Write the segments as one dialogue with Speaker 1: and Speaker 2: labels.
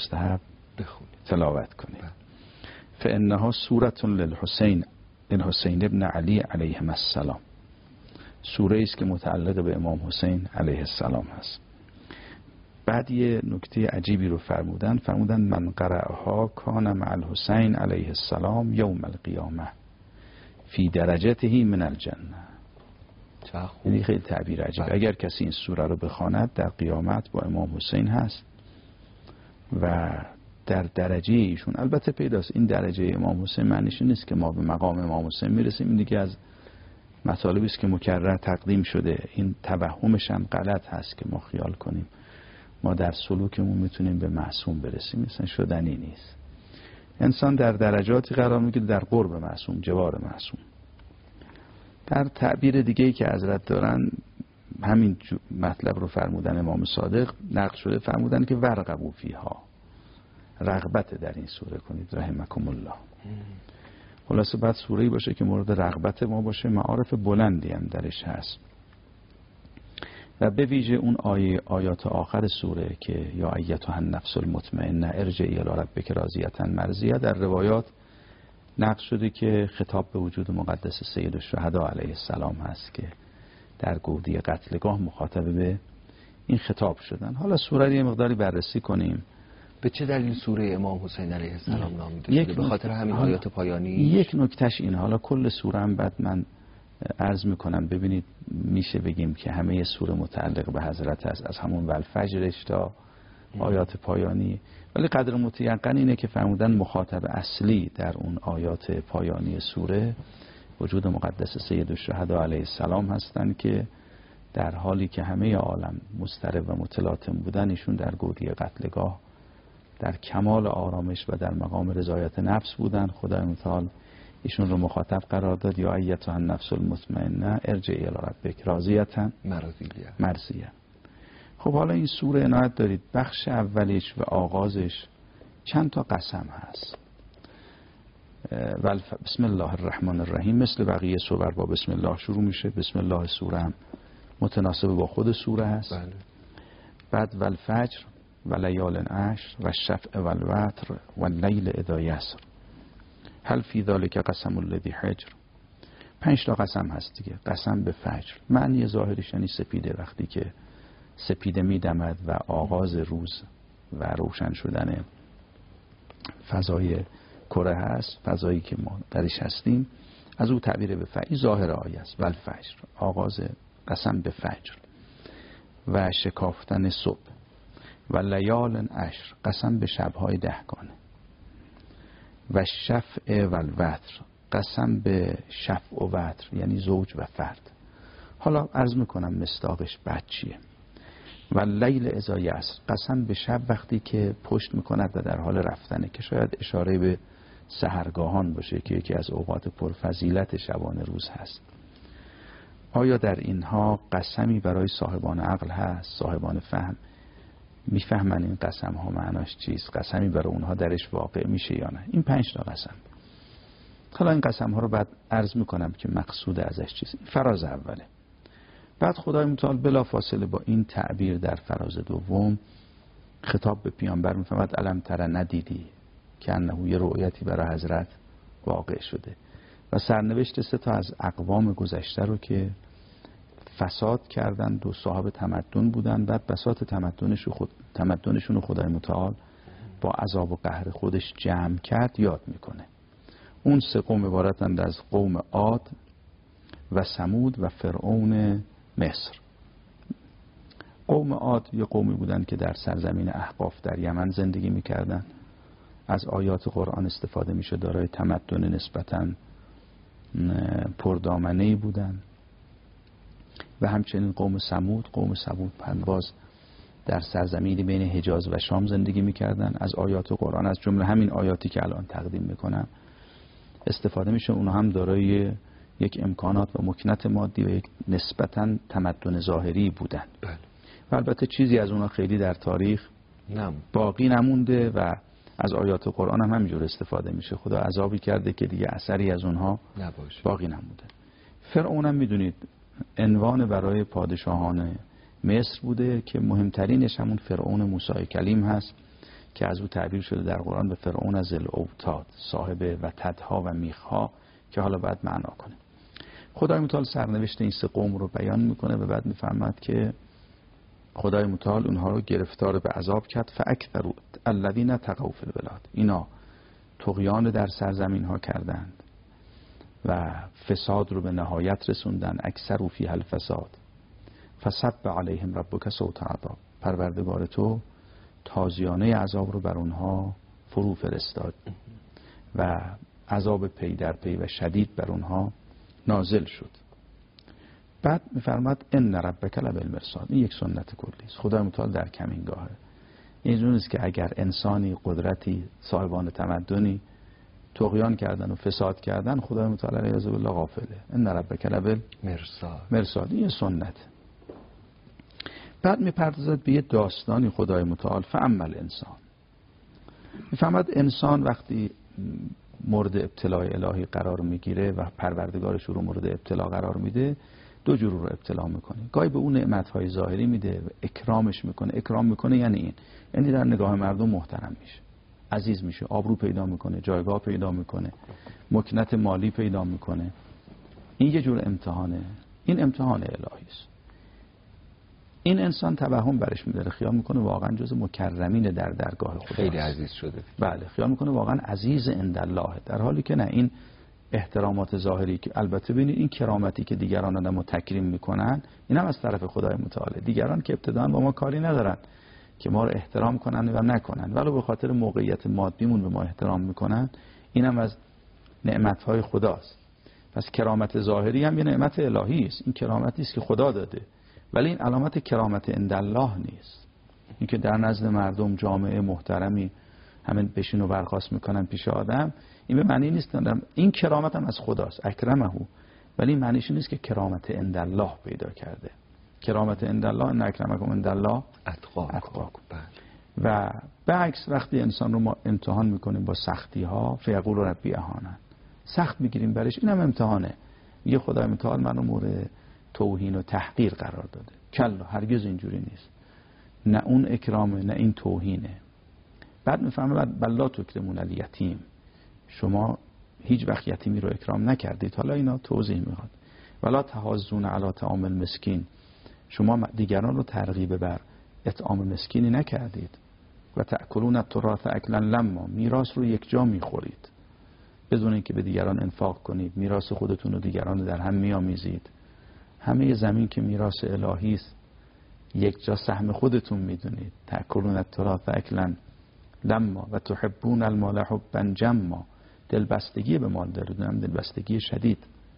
Speaker 1: مستحب بخونید، تلاوت کنید. فانها سوره للحسین ابن علی علیه السلام، سوره است که متعلق به امام حسین علیه السلام هست. بعد یه نکته عجیبی رو فرمودن من قرأها کان مع الحسین علیه السلام یوم القیامه فی درجته من الجنه. یعنی خیلی تعبیر عجیب. اگر کسی این سوره رو بخواند در قیامت با امام حسین هست و در درجه ایشون. البته پیداست این درجه امام حسین معنیش نیست که ما به مقام امام حسین میرسیم، این دیگه از مطالبی است که مکرر تقدیم شده. این توهمش هم غلط هست که ما خیال کنیم ما در سلوکمون میتونیم به معصوم برسیم، مثلا شدنی نیست. انسان در درجاتی قرار میگیره در قرب معصوم، جوار معصوم. در تعبیر دیگه‌ای که حضرت دارن همین مطلب رو فرمودن امام صادق نقل شده، فرمودن که ورقبوا فیها، رغبت در این سوره کنید رحمکم الله. خلاصه بعد سوره‌ای باشه که مورد رغبت ما باشه، معارف بلندی هم درش هست. و به ویژه اون آیات آخر سوره که یا ایتها النفس المطمئنه ارجعی الی ربک راضیة مرضیه، در روایات نقل شده که خطاب به وجود مقدس سید الشهدا علیه السلام هست که در گودی قتلگاه مخاطب به این خطاب شدن. حالا سوره رو یه مقداری بررسی کنیم.
Speaker 2: به چه دلیل سوره امام حسین علیه السلام نامیده شده؟ به خاطر همین آیات پایانی.
Speaker 1: یک نکتهش این، حالا کل سوره هم بعد من عرض میکنم ببینید میشه بگیم که همه سوره متعلق به حضرت است، از همون والفجرش تا آیات پایانی، ولی قدر متیقن اینه که فرمودن مخاطب اصلی در اون آیات پایانی سوره وجود مقدس سید الشهدا علیه السلام هستند که در حالی که همه عالم مضطرب و متلاطم بودن، ایشون در گودی قتلگاه در کمال آرامش و در مقام رضایت نفس بودن. خدای متعال ایشون رو مخاطب قرار داد یا ایتها النفس المطمئنه ارجعی الی ربک راضیة مرضیه. خب حالا این سوره عنایت دارید بخش اولیش و آغازش چند تا قسم هست. بسم الله الرحمن الرحیم، مثل بقیه سور با بسم الله شروع میشه. بسم الله سوره هم متناسب با خود سوره هست. بعد والفجر و لیال عشر و الشفع و الوتر و اللیل اذا یسر هل فی ذلک قسم الذی حجر. 5 تا قسم هست دیگه. قسم به فجر، معنی ظاهرش یعنی سپیده، وقتی که سپیده میدمد و آغاز روز و روشن شدن فضای کره هست، فضایی که ما درش هستیم، از او تعبیر به فجر. ظاهر آیه است. والفجر، آغاز قسم به فجر و شکافتن صبح. و لیال عشر، قسم به شبهای 10 و شفع و الوتر، قسم به شفع و وتر یعنی زوج و فرد. حالا عرض میکنم مصداقش بعد چیه. و لیل اذا یسر، قسم به شب وقتی که پشت میکند و در حال رفتنه، که شاید اشاره به سحرگاهان باشه که یکی از اوقات پرفضیلت شبانه روز هست. آیا در اینها قسمی برای صاحبان عقل هست، صاحبان فهم؟ میفهمن این قسم ها معناش چیست؟ قسمی برای اونها درش واقع میشه یا نه؟ این 5 تا قسم. حالا این قسم ها رو بعد عرض میکنم که مقصود ازش چیست. این فراز اوله. بعد خدای متعال بلا فاصله با این تعبیر در فراز دوم خطاب به پیامبر میفرماد الم تر، ندیدی که انه یه رؤیتی برای حضرت واقع شده. و سرنوشت 3 تا از اقوام گذشته رو که فساد کردن، 2 صاحب تمدن بودن، بعد بساط تمدنشون رو خدای متعال با عذاب و قهر خودش جمع کرد یاد میکنه. اون 3 قوم عبارتند از قوم عاد و ثمود و فرعون مصر. قوم عاد یه قومی بودن که در سرزمین احقاف در یمن زندگی میکردن، از آیات قرآن استفاده میشه، دارای تمدن نسبتاً پردامنه‌ای بودن. و همچنین قوم ثمود پنواز در سرزمینی بین حجاز و شام زندگی میکردن. از آیات قرآن از جمله همین آیاتی که الان تقدیم میکنم استفاده میشه. اونها هم دارای یک امکانات و مکنت مادی و یک نسبتاً تمدن ظاهری بودن. و البته چیزی از اونها خیلی در تاریخ باقی نمونده و از آیات قرآن هم همینجور استفاده میشه. خدا عذابی کرده که دیگه اثری از اونها باقی نمونده. فرعون هم میدونید عنوان برای پادشاهان مصر بوده که مهمترینش همون فرعون موسی کلیم هست که از او تعبیر شده در قرآن به فرعون ذی الاوتاد، صاحب وتدها و میخها، که حالا باید معنا کنه. خدای متعال سرنوشت این سه قوم رو بیان میکنه و بعد میفرماد که خدای متعال اونها رو گرفتار به عذاب کرد. فاکثروا الذین طغوا فی البلاد، اینا طغیان در سرزمین ها کردند و فساد رو به نهایت رسوندن. اکثروا فیها الفساد فصب علیهم ربک صوت عذاب، پروردگار تو تازیانه عذاب رو بر اونها فرو فرستاد و عذاب پی در پی و شدید بر اونها نازل شد. بعد میفرماد ان ربک لبالمرصاد، این یک سنت کلی است. خدای متعال در کمینگاهه. اینجوری است که اگر انسانی، قدرتی، صاحبان تمدنی طغیان کردن و فساد کردن، خدای متعال علیه بالله غافله. ان ربک لبالمرصاد، این سنت. بعد میپردازد به یه داستانی خدای متعال. فاما الانسان، میفهمد انسان وقتی مورد ابتلاء الهی قرار میگیره و پروردگارش رو مورد ابتلا قرار میده، دو جور رو ابتلا میکنه. گاهی به اون نعمتهای ظاهری میده و اکرامش میکنه. اکرام میکنه یعنی این، یعنی در نگاه مردم محترم میشه، عزیز میشه، آبرو پیدا میکنه، جایگاه پیدا میکنه، مکنت مالی پیدا میکنه. این یه جور امتحانه. این امتحان الهی است. این انسان توهم برش میداره، خیال میکنه واقعا جز مکرمین در درگاه خدا،
Speaker 2: خیلی عزیز شده.
Speaker 1: بله، خیال میکنه واقعا عزیز عند الله، در حالی که نه. این احترامات ظاهری که البته ببینید این کرامتی که دیگران آدمو تکریم میکنن، این هم از طرف خدای متعال. دیگران که ابتداً با ما کاری ندارن که ما رو احترام کنن و نکنن، ولی به خاطر موقعیت مادیمون به ما احترام میکنن، این هم از نعمتهای خداست. پس کرامت ظاهری هم یه نعمت الهی است. این کرامتی است که خدا داده، ولی این علامت کرامت عند الله نیست. این که در نزد مردم جامعه محترمی همین بشین و برخاست میکنن پیش آدم، این به معنی نیست. این کرامت هم از خداست، اکرمه، ولی معنیش نیست که کرامت عند الله پیدا کرده. کرامت عند الله ان اکرمکم عند الله اتقاکم. و به عکس وقتی انسان رو ما امتحان میکنیم با سختی ها، فیقول ربی اهانن، سخت میگیریم برش، این هم امتحانه. میگه خدای متعال منو مورد توهین و تحقیر قرار داده. کلا، هرگز اینجوری نیست. نه اون اکرامه نه این توهینه. بعد میفهمه بلا تکرمون الیتیم، شما هیچ وقت یتیمی رو اکرام نکردید. حالا اینا توضیح میخواد. ولا تحاضون علی طعام المسکین، شما دیگران رو ترغیب بر اطعام مسکینی نکردید. و تأکلون التراث اکلا لما، میراث رو یک جا میخورید بدون اینکه به دیگران انفاق کنید. میراث خودتون رو دیگران رو در هم میآمیزید. همه زمین که میراث الهی است، یک جا سهم خودتون میدونید. تأکلون التراث اکلا لما و تحبون المال حبا جما، دلبستگی به مال دارید، هم دلبستگی شدید.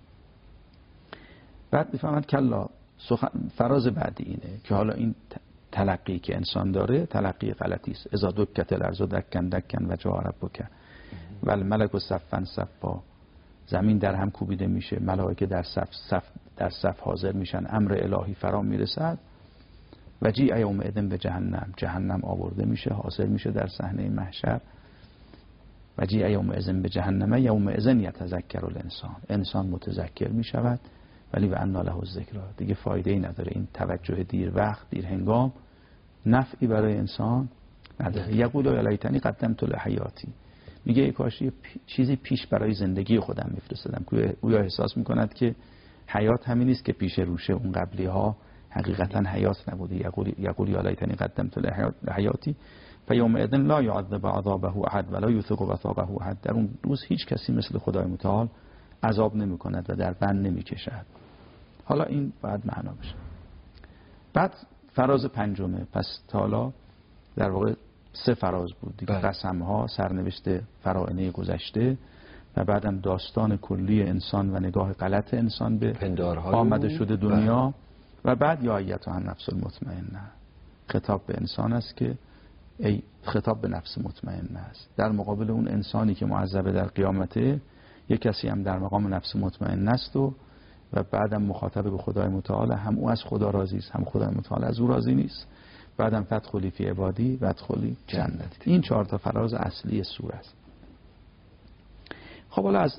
Speaker 1: بعد میفهمد کلا، فراز بعدی اینه که حالا این تلقی که انسان داره تلقی غلطی است. اذا دکت الارض دکن دکن و جاء ربک و الملک صفا صفا، زمین در هم کوبیده میشه، ملائکه در صف حاضر میشن، امر الهی فرا میرسد. و جیء یومئذ به جهنم، جهنم آورده میشه، حاضر میشه در صحنه محشر. و جیء یومئذ به جهنم یومئذ یتذکر الانسان، انسان متذکر میشود، ولی و انا له الذکری، دیگه فایده ای نداره. این توجه دیر وقت، دیر هنگام، نفعی برای انسان نداره. یقول یا لیتنی قدمت لحیاتی، میگه ای کاش چیزی پیش برای زندگی خودم میفرستادم. گویا احساس میکند که حیات همین نیست که پیش روشه اون قبلی ها حقیقتا حیات نبوده. یقول یا لیتنی قدمت لحیاتی فیومئذ لا یعذب عذابه احد ولا یوثق وثاقه احد، در اون روز هیچ کسی مثل خدای متعال عذاب نمی کند و در بند نمی کشد. حالا این باید معنا بشه. بعد فراز پنجمه. پس تا حالا در واقع 3 فراز بود دیگه. قسم‌ها، سرنوشت فراعنه گذشته و بعدم داستان کلی انسان و نگاه غلط انسان به آمده شده دنیا. و بعد یا ایتها النفس المطمئنه، خطاب به انسان است که ای، خطاب به نفس مطمئنه است در مقابل اون انسانی که معذب در قیامته. یک کسی هم در مقام نفس مطمئنه است و بعدم مخاطب به خدای متعال، هم او از خدا راضی است هم خدای متعال از او راضی نیست. بعدم فدخلی فی عبادی و ادخلی جنتی. این 4 تا فراز اصلی سوره است. خب حالا از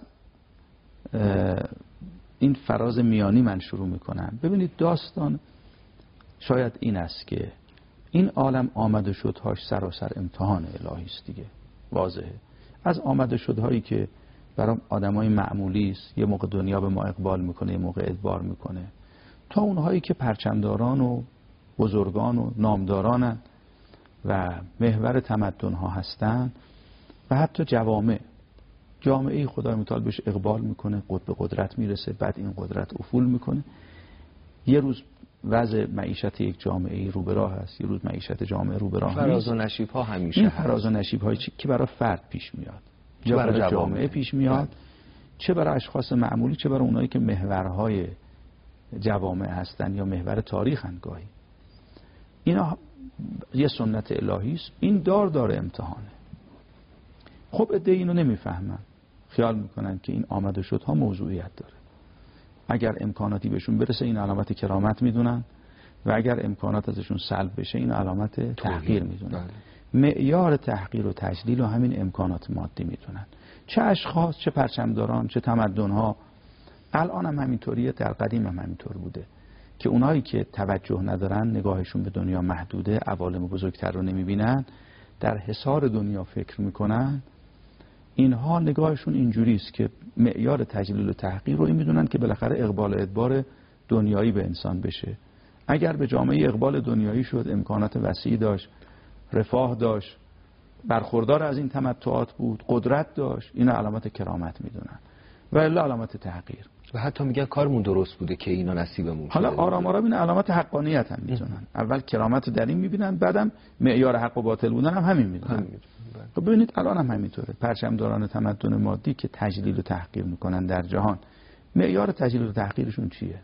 Speaker 1: این فراز میانی من شروع میکنم. ببینید داستان شاید این است که این عالم آمده شدهاش سراسر امتحان الهی است دیگه، واضحه. از آمده شدهایی که برای آدمای معمولی است، یه موقع دنیا به ما اقبال میکنه، یه موقع ادبار میکنه، تا اونهایی که پرچمداران و بزرگان و نامدارانن و محور تمدن‌ها هستن و حتی جامعه خدای متعال بهش اقبال میکنه، به قدرت میرسه، بعد این قدرت افول میکنه. یه روز وضع معیشت یک جامعه رو به راه هست، یه روز معیشت جامعه رو به راه نیست.
Speaker 2: فراز و نشیب ها همیشه
Speaker 1: این
Speaker 2: هست.
Speaker 1: فراز و نشیب هایی که برای فرد پیش میاد، چه برای جامعه پیش میاد، چه برای اشخاص معمولی، چه برای اونایی که محورهای جوامع هستن یا محور تاریخ گاهی. اینا یه سنت الهی است. این دار امتحانه. خب عده اینو نمیفهمن، خیال میکنن که این آمده شدها موضوعیت داره. اگر امکاناتی بهشون برسه این علامت کرامت میدونن و اگر امکانات ازشون سلب بشه این علامت تحقیر میدونن. معیار تحقیر و تجلیل و همین امکانات مادی میدونن. چه اشخاص، چه پرچمداران، چه تمدن‌ها. الان هم همینطوریه، در قدیم هم همینطور بوده که اونایی که توجه ندارن، نگاهشون به دنیا محدوده، عوالم بزرگتر رو نمیبینن، در حصار دنیا فکر میکنن، اینها نگاهشون اینجوری است که معیار تجلیل و تحقیر رو این میدونن که بالاخره اقبال و ادبار دنیایی به انسان بشه. اگر به جامعه اقبال دنیایی شد، امکانات وسیعی داشت، رفاه داشت، برخوردار از این تمتعات بود، قدرت داشت، این علامت کرامت میدونن و الا علامت تحقیر.
Speaker 2: و حتی میگن کارمون درست بوده که اینا نصیبمون شده.
Speaker 1: حالا آرام آرام این علامت حقانیت هم میدونن. اول کرامت رو در این میبینن، بعدم معیار حق و باطل بودن هم همین میدونن. خب ببینید الان هم همینطوره. پرچمداران تمدن مادی که تجلیل و تحقیر میکنن در جهان، معیار تجلیل و تحقیرشون چیه؟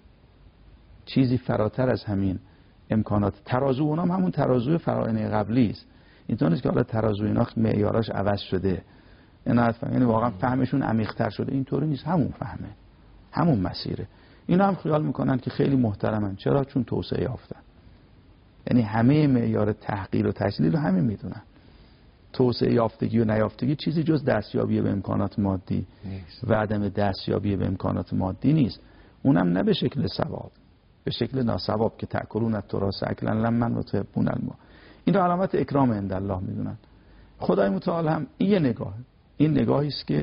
Speaker 1: چیزی فراتر از همین امکانات. ترازو اونام همون ترازوی فرائض قبلی است. اینطور نیست که حالا ترازو اینا معیاراش عوض شده. اینا یعنی واقعا فهمشون عمیق‌تر شده، اینطوری نیست. همون فهمه، همون مسیره. اینا هم خیال میکنن که خیلی محترمن. چرا؟ چون توسعه یافتن. یعنی همه معیار تحقیر و تجلیل رو همین میدونن. توسعه یافتگی و نیافتگی چیزی جز دستیابی به امکانات مادی نیست و عدم دستیابی به امکانات مادی نیست. اونم نه به شکل ثواب، به شکل ناثواب که تأکلون التراث اکلا لما و تحبون الماء. این رو علامت اکرام عند الله میدونن. خدای متعال هم این نگاه، این نگاهی است که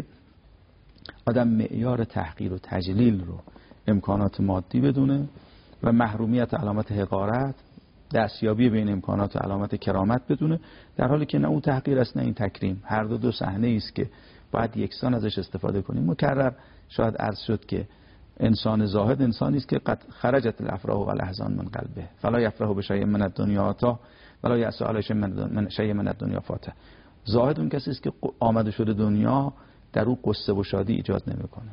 Speaker 1: آدم معیار تحقیر و تجلیل رو امکانات مادی بدونه و محرومیت علامت حقارت، دستیابی به این امکانات و علامت کرامت بدونه، در حالی که نه اون تحقیر است نه این تکریم. هر دو صحنه است که باید یکسان ازش استفاده کنیم. مکرر شاید عرض شد که انسان زاهد انسانی است که قد خرجت الافراح و الاحزان من قلبه فلا یفرح بشیء من الدنیا آتا ولا یأس علی شیء من الدنیا فاته. زاهد اون کسی است که آمده شده دنیا در او قصه و شادی ایجاد نمیکنه.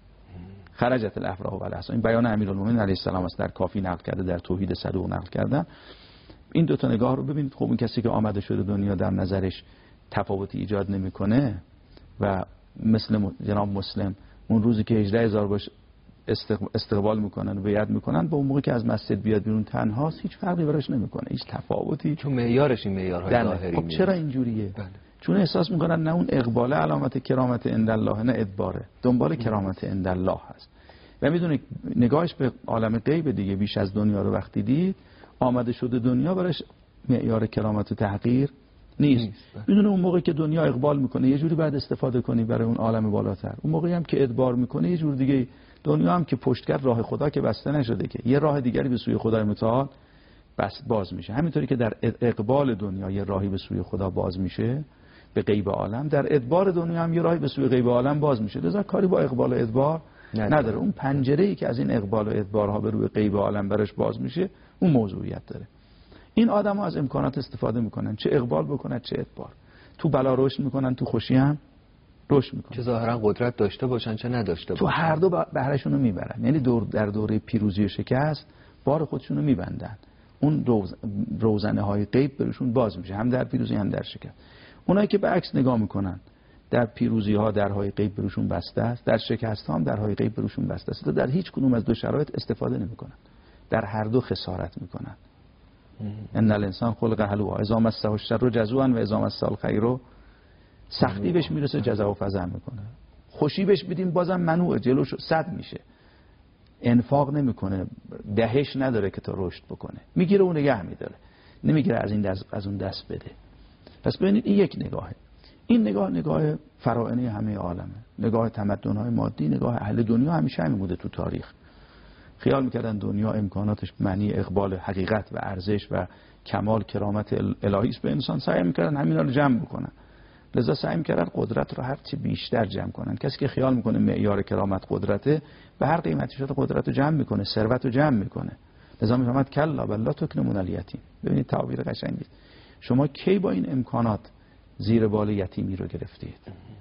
Speaker 1: خرجت الافراح و الاحزان، این بیان امیرالمومنین علیه السلام است، در کافی نقل کرده، در توحید صدوق نقل کردن. این دو تا نگاه رو ببینید. خب این کسی که آمده شده دنیا در نظرش تفاوتی ایجاد نمیکنه و مثل جناب مسلم اون روزی که 18000 باش استقبال میکنن و بیعت میکنن، با اون موقع که از مسجد بیاد بیرون تنهاست هیچ فرقی براش نمیکنه، هیچ تفاوتی،
Speaker 2: چون معیارش این معیارهای ظاهری.
Speaker 1: خب چرا اینجوریه؟
Speaker 2: بله.
Speaker 1: چون احساس میکنن نه اون اقباله علامت کرامت عند الله، نه ادباره، دنبال کرامت عند الله هست و میدونه نگاهش به عالم غیب دیگه بیش از دنیا رو وقتی دید، آمده شده دنیا براش معیار کرامت و تحقیر نیست. میدونه اون موقعی که دنیا اقبال میکنه یه جوری بعد استفاده کنی برای اون عالم بالاتر، اون موقعی هم که ادبار میکنه یه جور دیگه. دنیا هم که پشتگر راه خدا که بسته نشده که، یه راه دیگری به سوی خدای متعال باز میشه. همینطوری که در اقبال دنیا یه راهی به سوی خدا باز میشه به غیب عالم، در ادبار دنیا هم یه راهی به سوی غیب عالم باز میشه. لذا کاری با اقبال و ادبار نداره. اون پنجره‌ای که از این اقبال و ادبارها به روی غیب عالم برش باز میشه اون موضوعیت داره. این آدم‌ها از امکانات استفاده میکنن، چه اقبال بکنن چه ادبار. تو بلا رشد میکنن، تو خوشی هم رشد میکنن،
Speaker 2: چه ظاهرا قدرت داشته باشن چه نداشته باشن.
Speaker 1: تو هر دو بهرهشون رو میبرن. یعنی در دوره پیروزی و شکست بار خودشون رو میبندن. اون روزنه های غیب برشون باز میشه، هم در پیروزی هم در شکست. اونایی که به عکس نگاه میکنن، در پیروزی ها درهای غیب برشون بسته است، در شکست ها هم درهای غیب برشون بسته است. در هیچ کدوم از دو شرایط استفاده نمیکنن، در هر دو خسارت میکنن. ان الانسان خلق هلوعا اذا مسه الشر جزوعا و اذا مسه الخیر، سختی بهش میرسه جزا و فضل میکنه، خوشی بهش بدیم بازم منوع، جلوش صد میشه، انفاق نمیکنه، دهش نداره که تا رشد بکنه، میگیره و نگه میداره. نمیگیره از اون دست بده. پس ببینید این یک نگاهه. این نگاه فراعنه همه عالمه، نگاه تمدن‌های مادی، نگاه اهل دنیا همیشه همین بوده تو تاریخ. خیال میکردن دنیا امکاناتش معنی اقبال حقیقت و ارزش و کمال کرامت الهی است به انسان، سعی میکردن همینا رو جمع بکنن. لذا سعی میکردن قدرت رو هر چی بیشتر جمع کنن. کسی که خیال میکنه معیار کرامت قدرته، به هر قیمتی شده قدرت رو جمع میکنه، ثروت رو جمع میکنه. لذا میفهمد کلا بل لا تکرمون الیتیم. ببینید تعبیر قشنگی، شما کی با این امکانات زیر بال یتیمی رو گرفتید؟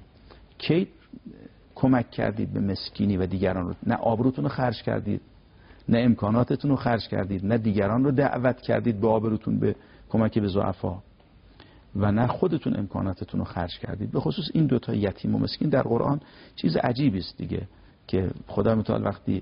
Speaker 1: کی کمک کردید به مسکینی و دیگران رو؟ نه آبروتون رو خرج کردید، نه امکاناتتون رو خرج کردید، نه دیگران رو دعوت کردید به آبروتون به کمک به ضعفا، و نه خودتون امکاناتتون رو خرج کردید. به خصوص این دوتا یتیم و مسکین در قرآن چیز عجیبی است دیگه، که خدا متعال وقتی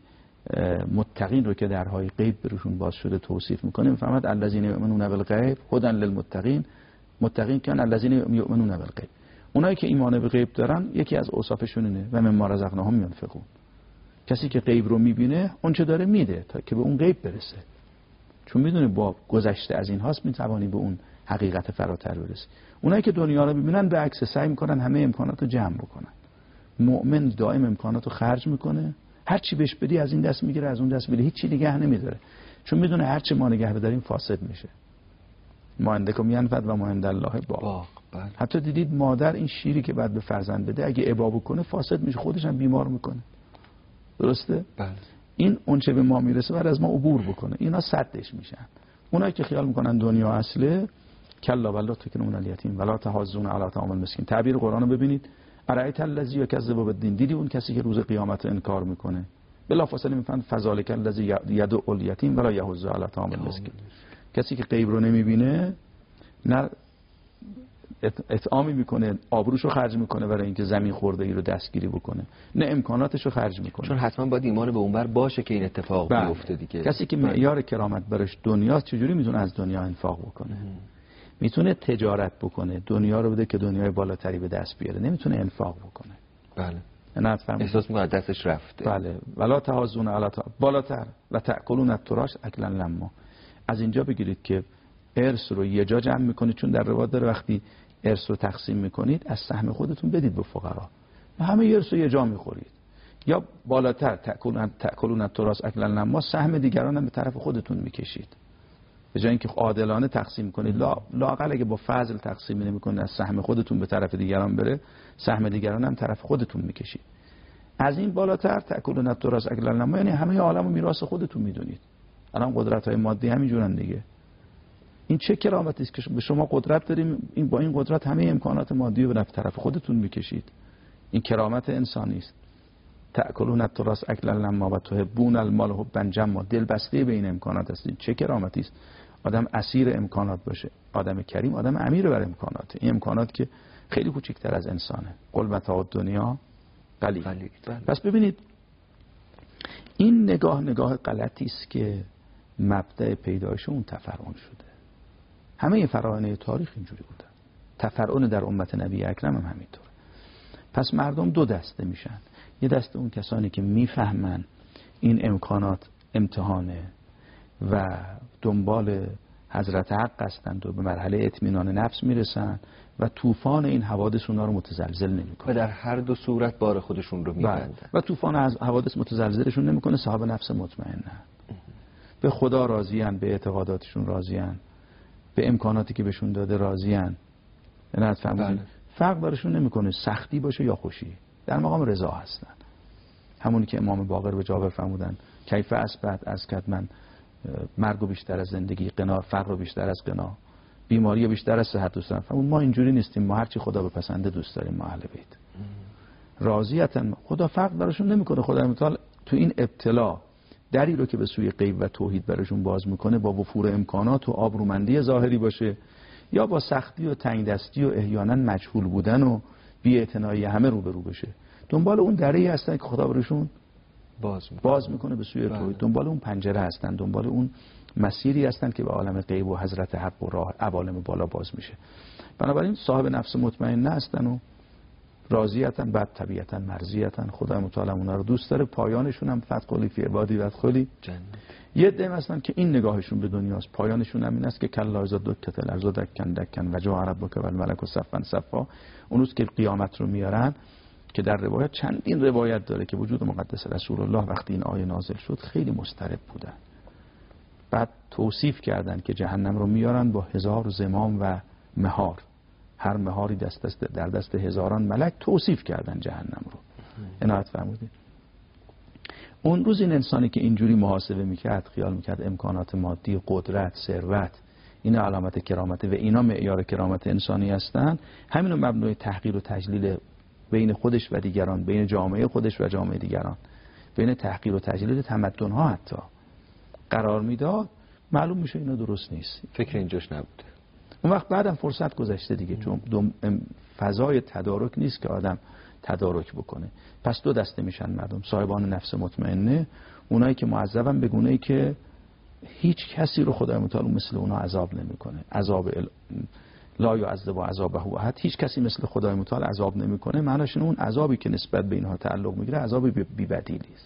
Speaker 1: متقین رو که درهای غیب برشون باز شده توصیف میکنه، میفهمد الذین یؤمنون بالغیب هدی للمتقین. متقین کن الذین یؤمنون بالغیب، اونایی که ایمان به غیب دارن یکی از اوصافشون اینه و مما رزقناهم ينفقون. کسی که غیب رو میبینه اون چه داره میده تا که به اون غیب برسه، چون میدونه با گذشته از این هاست میتوانی به اون حقیقت فراتر برسی. اونایی که دنیا رو میبینن به عکس سعی میکنن همه امکانات رو جمع بکنن. مؤمن دائم امکانات رو خرج میکنه، هر چی بهش بدی از این دست میگیره از اون دست میگیره، هیچ چی نگه نمیداره، چون میدونه هر چی ما نگه بداریم فاسد میشه. ما عندکم ینفد و ما عند الله باق. حتی دیدید مادر این شیری که بعد به فرزند بده اگه ابا بکنه فاسد میشه، خودش هم بیمار میکنه. درسته؟
Speaker 2: بله.
Speaker 1: این اون چه به ما میرسه بعد از ما عبور بکنه، اینا سدش میشن. اونایی که خیال میکنن دنیا اصله، کلا بل لا تکرمون الیتیم ولا تحاضون علی طعام المسکین. تعبیر قرآن رو ببینید، ارایت الذی یکذب بالدین، دیدی اون کسی که روز قیامت رو انکار میکنه؟ بلافاصله میفهمن فذلک الذی یدعو الیتیم ولا یحض علی طعام المسکین. کسی که غیب رو نمیبینه، نه اطعامی میکنه، آبروشو خرج میکنه برای اینکه زمین خورده ای رو دستگیری بکنه، نه امکاناتشو خرج میکنه.
Speaker 2: چون حتما باید ایمان به اونور باشه که این اتفاق بیفته دیگه.
Speaker 1: کسی که معیار کرامت برش دنیاست، چجوری میتونه از دنیا انفاق بکنه؟ میتونه تجارت بکنه، دنیا رو بده که دنیای بالاتری به دست بیاره، نمیتونه انفاق بکنه.
Speaker 2: بله.
Speaker 1: نه
Speaker 2: احساس میکنه دستش رفته.
Speaker 1: بله. ولا تحاضون علی بالاتر و تاکلون التراث اکلا لما. از اینجا بگیرید که ارث رو یه جا جمع میکنید، چون در روایت داره وقتی ارث رو تقسیم میکنید از سهم خودتون بدید به فقرا. همه ارث رو یه جا میخورید. یا بالاتر تاکلون التراث اکلا لما، سهم دیگران هم به طرف خودتون میکشید. به جای اینکه عادلانه تقسیم کنید، لااقل اگه با فضل تقسیم نمیکنید از سهم خودتون به طرف دیگران بره، سهم دیگران هم طرف خودتون میکشید. از این بالاتر تاکلون التراث اکلا لما، یعنی همه عالمو میراث خودتون میدونید. الان قدرت‌های مادی همینجورن دیگه. این چه کرامتی است که به شما قدرت داریم، این با این قدرت همه امکانات مادی رو به طرف خودتون میکشید. این کرامت انسانی است. تأکلون التراث اکلا لما و تحبون المال حبا جما. دل بسته به این امکانات است. چه کرامتی است آدم اسیر امکانات باشه. آدم کریم آدم امیر بر امکانات. این امکانات که خیلی کوچکتر از انسانه. قل متاع دنیا قلیل. پس ببینید این نگاه غلطی است که مبدأ پیدایش اون تفرعون شده. همه فراعنه تاریخ اینجوری بودن. تفرعون در امت نبی اکرم هم همینطوره. پس مردم دو دسته میشن. یه دسته اون کسانی که میفهمن این امکانات امتحانه و دنبال حضرت حق هستند و به مرحله اطمینان نفس میرسن و طوفان این حوادث اونا رو متزلزل نمیکنه
Speaker 2: و در هر دو صورت بار خودشون رو میبندن
Speaker 1: و طوفان از حوادث متزلزلشون نمیکنه. صاحب نفس مطمئنن، به خدا راضیان، به اعتقاداتشون راضیان، به امکاناتی که بهشون داده راضیان. نه فهمیدین؟ فرق برشون نمیکنه سختی باشه یا خوشی، در مقام رضا هستن. همونی که امام باقر به جابر فرمودن کیف اثبت از کد من مرگ و بیشتر از زندگی، قنا فقر و بیشتر از قنا، بیماری و بیشتر از صحت دوست دارم. ما اینجوری نیستیم، ما هرچی خدا بپسنده دوست داریم. ما اهل بیت راضیتن، خدا فرق برشون نمیکنه. خدا متعال تو این ابتلا دری رو که به سوی غیب و توحید برشون باز میکنه، با وفور امکانات و آبرومندی ظاهری باشه یا با سختی و تنگ دستی و احیانا مجهول بودن و بی‌اعتنایی همه روبرو بشه، دنبال اون دره‌ای هستن که خدا برشون باز میکنه به سوی توحید. دنبال اون پنجره هستن، دنبال اون مسیری هستن که به عالم غیب و حضرت حق و راه عوالم بالا باز میشه. بنابراین صاحب نفس مطمئن هستن و راضیتن، بعد طبیعتا مرضیتن. خدای متعال اونا رو دوست داره. پایانشون هم فدخلی فی عبادی ودخلی جنت. یه عده هستن که این نگاهشون به دنیاست، پایانشون هم این است که کلا اذا دکت الارض دکن دکن و جاء ربک والملک صفا صفا. اون روز که قیامت رو میارن، که در روایت چندین روایت داره که وجود مقدس رسول الله وقتی این آیه نازل شد خیلی مضطرب بودن. بعد توصیف کردن که جهنم رو میارن با 1000 زمام و مهار، هر مهاری در دست هزاران ملک. توصیف کردن جهنم رو. عنایت فرمودید. اون روز این انسانی که اینجوری محاسبه میکرد، خیال میکرد امکانات مادی، قدرت، ثروت این علامت کرامت و اینا معیار کرامت انسانی هستن، همینو مبنای تحقیر و تجلیل بین خودش و دیگران، بین جامعه خودش و جامعه دیگران، بین تحقیر و تجلیل تمدن ها حتی قرار میداد، معلوم میشه اینا درست نیست.
Speaker 2: فکر اینجاش نبوده.
Speaker 1: اون وقت بعدم فرصت گذشته دیگه، چون فضای تدارک نیست که آدم تدارک بکنه. پس دو دسته میشن مردم: صاحبان نفس مطمئنه، اونایی که معذبن به گونه‌ای که هیچ کسی رو خدای متعال مثل اونا عذاب نمیکنه. عذاب لا یعذب عذابه احد. هیچ کسی مثل خدای متعال عذاب نمیکنه. معناش اون عذابی که نسبت به اینها تعلق میگیره عذاب بی بدیلی است.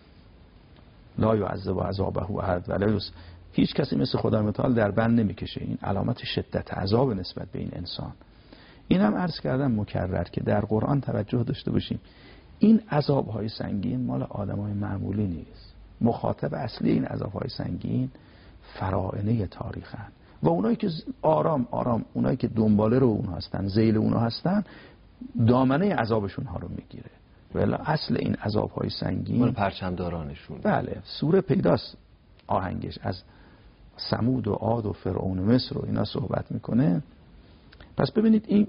Speaker 1: لا یعذب عذابه احد ولی هیچ کسی مثل خدای متعال در بند نمیکشه. این علامت شدت عذاب نسبت به این انسان. این هم عرض کردم مکرر که در قرآن توجه داشته باشیم، این عذاب‌های سنگین مال آدم‌های معمولی نیست. مخاطب اصلی این عذاب‌های سنگین فرائنه تاریخن و اونایی که آرام اونایی که دنباله رو اونها هستن، ذیل اونها هستن، دامنه عذابشون ها رو میگیره. ولی اصل این عذاب‌های سنگین
Speaker 2: مال پرچمدارانشون.
Speaker 1: بله، سوره پیداست آهنگش از ثمود و عاد و فرعون مصر و اینا صحبت میکنه. پس ببینید این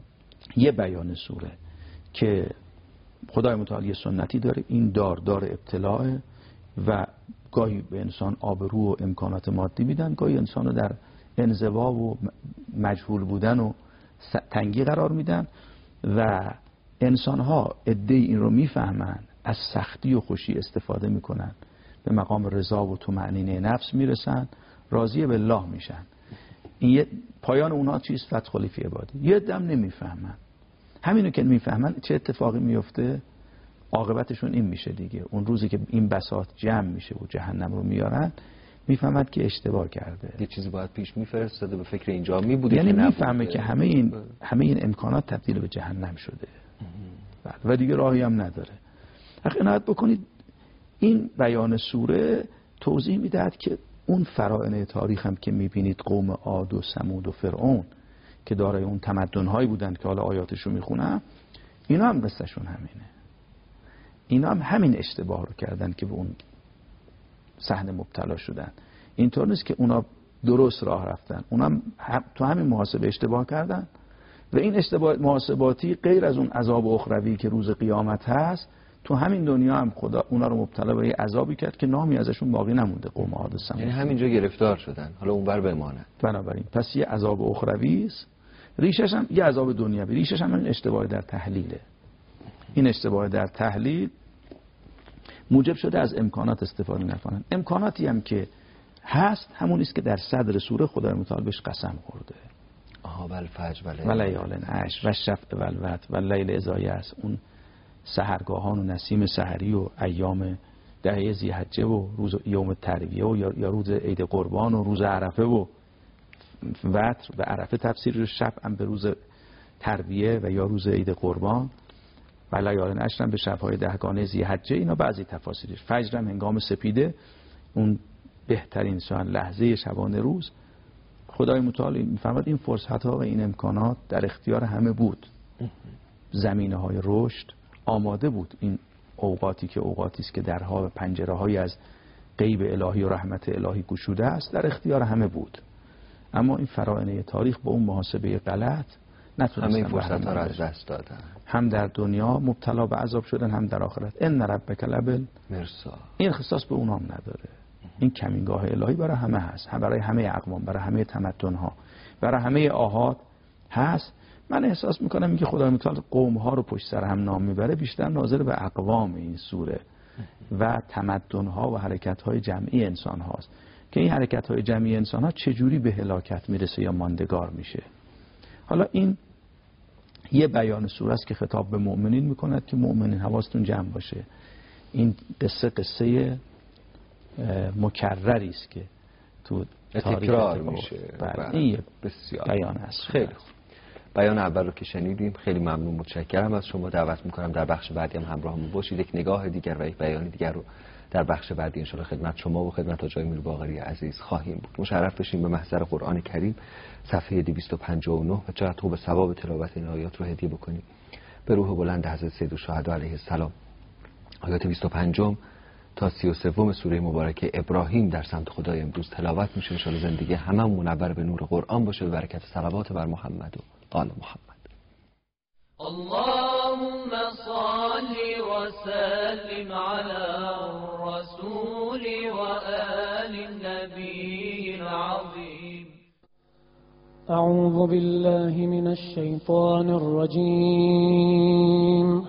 Speaker 1: یه بیان سوره که خدای متعال یه سنتی داره، این دار ابتلاء و گاهی به انسان آبرو و امکانات مادی میدن، گاهی انسان رو در انزوا و مجهول بودن و تنگی قرار میدن و انسانها عده‌ای این رو میفهمن، از سختی و خوشی استفاده میکنن، به مقام رضا و طمأنینه نفس میرسن، راضی بالله میشن. این پایان اونها چیست؟ فتح فی عبادی. یه دم نمیفهمن. همینو که میفهمن چه اتفاقی میفته؟ عاقبتشون این میشه دیگه. اون روزی که این بساط جمع میشه و جهنم رو میارن، میفهمد که اشتباه کرده.
Speaker 2: یه چیزی باید پیش میفرستاده، به فکر اینجا میبوده،
Speaker 1: یعنی میفهمه که همه این امکانات تبدیل به جهنم شده و دیگه راهی هم نداره. عنایت بکنید این بیان سوره توضیح میدهد که اون فرائنه تاریخ هم که میبینید، قوم عاد و ثمود و فرعون که دارای اون تمدن‌هایی بودن که حالا آیاتشو میخونم، اینا هم قصه‌شون همینه. اینا هم همین اشتباه رو کردن که به اون صحنه مبتلا شدن. اینطور نیست که اونا درست راه رفتن، اونا هم تو همین محاسبه اشتباه کردن و این اشتباه محاسباتی غیر از اون عذاب اخروی که روز قیامت هست، تو همین دنیا هم خدا اونا رو مبتلا به یه عذابی کرد که نامی ازشون باقی نمونده. قوم عاد و ثمود
Speaker 2: یعنی همینجا گرفتار شدن، حالا اونور بمانند.
Speaker 1: بنابراین پس یه عذاب اخروی است، ریشش هم یه عذاب دنیوی، ریشش هم این اشتباه در تحلیله. این اشتباه در تحلیل موجب شده از امکانات استفاده نکنن. امکاناتی هم که هست همون است که در صدر سوره خدای متعال بهش قسم خورده.
Speaker 2: والفجر
Speaker 1: ولیال عشر و الشفع والوتر واللیل اذا یسر. اون سحرگاهان و نسیم سحری و ایام دهه ذی‌حجه و روز یوم ترویه و یا روز عید قربان و روز عرفه و وتر و عرفه تفسیر شب هم به روز ترویه و یا روز عید قربان و لیال عشر هم به شب‌های دهگانه ذی‌حجه. اینا بعضی تفاسیرش. فجر هم هنگام سپیده، اون بهترین لحظه شبانه روز. خدای متعال می‌فرماد این فرصت‌ها و این امکانات در اختیار همه بود. زمینه‌های رشد آماده بود. این اوقاتی که اوقاتی است که درها و پنجره‌هایی از غیب الهی و رحمت الهی گشوده است، در اختیار همه بود. اما این فرائنه تاریخ با اون محاسبه غلط نتونستن
Speaker 2: همه فرصت‌ها را از دست دادن.
Speaker 1: هم در دنیا مبتلا به عذاب شدن، هم در آخرت. ان ربک لبل
Speaker 2: مرصاد.
Speaker 1: این اختصاص به اونها هم نداره. این کمینگاه الهی برای همه هست، هم برای همه اقوام، برای همه تمدن‌ها، برای همه آحاد هست. من احساس میکنم اینکه خدای متعال قوم‌ها رو پشت سر هم نام میبره، بیشتر ناظر به اقوام این سوره و تمدن‌ها و حرکت‌های جمعی انسان هاست که این حرکت‌های جمعی انسان ها چجوری به هلاکت میرسه یا ماندگار میشه. حالا این یه بیان سوره است که خطاب به مؤمنین میکند که مؤمنین حواستون جمع باشه. این قصه مکرری است که تو
Speaker 2: تکرار میشه.
Speaker 1: این
Speaker 2: بسیار
Speaker 1: بیان است.
Speaker 2: خیلی خوب. بیان اول رو که شنیدیم، خیلی ممنون، متشکرم از شما. دعوت میکنم در بخش بعدی هم همراهمون باشید، یک نگاه دیگر و یک بیان دیگر رو در بخش بعدی انشالله خدمت شما و خدمت آقای میر باقری عزیز خواهیم بود. مشرف بشیم به محضر قرآن کریم صفحه 259 و چقدر خوب ثواب تلاوت این آیات رو هدیه بکنیم به روح بلند حضرت سیدالشهدا علیه السلام. آیات 25 تا 33 سوره مبارکه ابراهیم در سمت خدای امروز تلاوت میشه. انشالله زندگی همه منور به نور قرآن باشه به برکت صلوات بر محمد و آل محمد.
Speaker 3: اللهم صل وسلم على الرسول وآل النبي العظيم.
Speaker 4: أعوذ بالله من الشيطان الرجيم.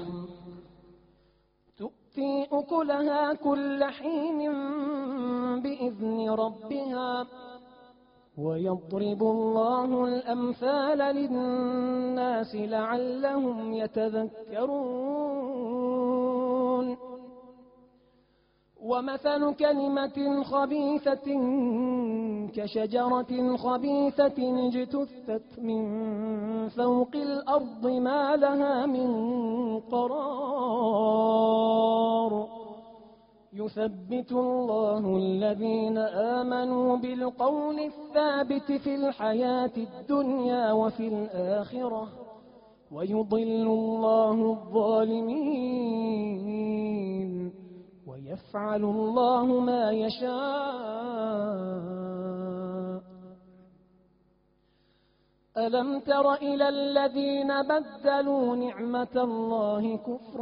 Speaker 4: تؤتي أكلها كل حين بإذن ربها ويضرب الله الأمثال للناس لعلهم يتذكرون. ومثل كلمة خبيثة كشجرة خبيثة اجتثت من فوق الأرض ما لها من قرار. يثبت الله الذين آمنوا بالقول الثابت في الحياة الدنيا وفي الآخرة ويضل الله الظالمين ويفعل الله ما يشاء. ألم تر إلى الذين بدلوا نعمة الله كفرا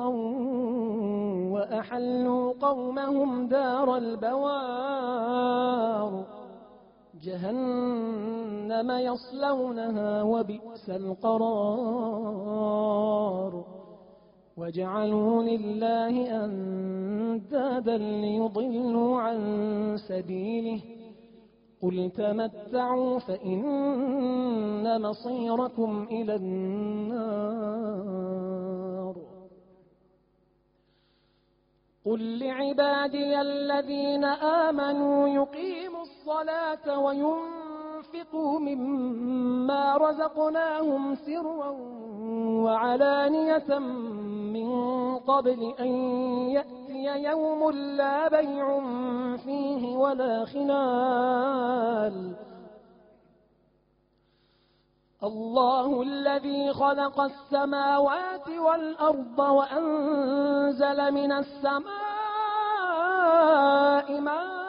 Speaker 4: وأحلوا قومهم دار البوار جهنم يصلونها وبئس القرار. وجعلوا لله أندادا ليضلوا عن سبيله قل تمتعوا فإن مصيركم إلى النار. قل لعبادي الذين آمنوا يقيموا الصلاة وينفقوا مما رزقناهم سرا وعلانية من قبل أن يأتي يوم لا بيع فيه ولا خلال. الله الذي خلق السماوات والأرض وأنزل من السماء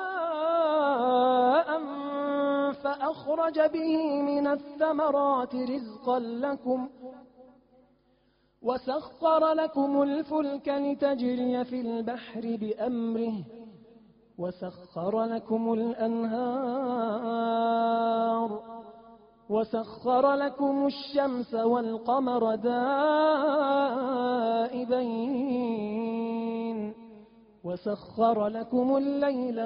Speaker 4: ماء فأخرج به من الثمرات رزقا لكم وسخر لكم الفلك لتجري في البحر بأمره وسخر لكم الأنهار وسخر لكم الشمس والقمر دائبين وسخر لكم الليل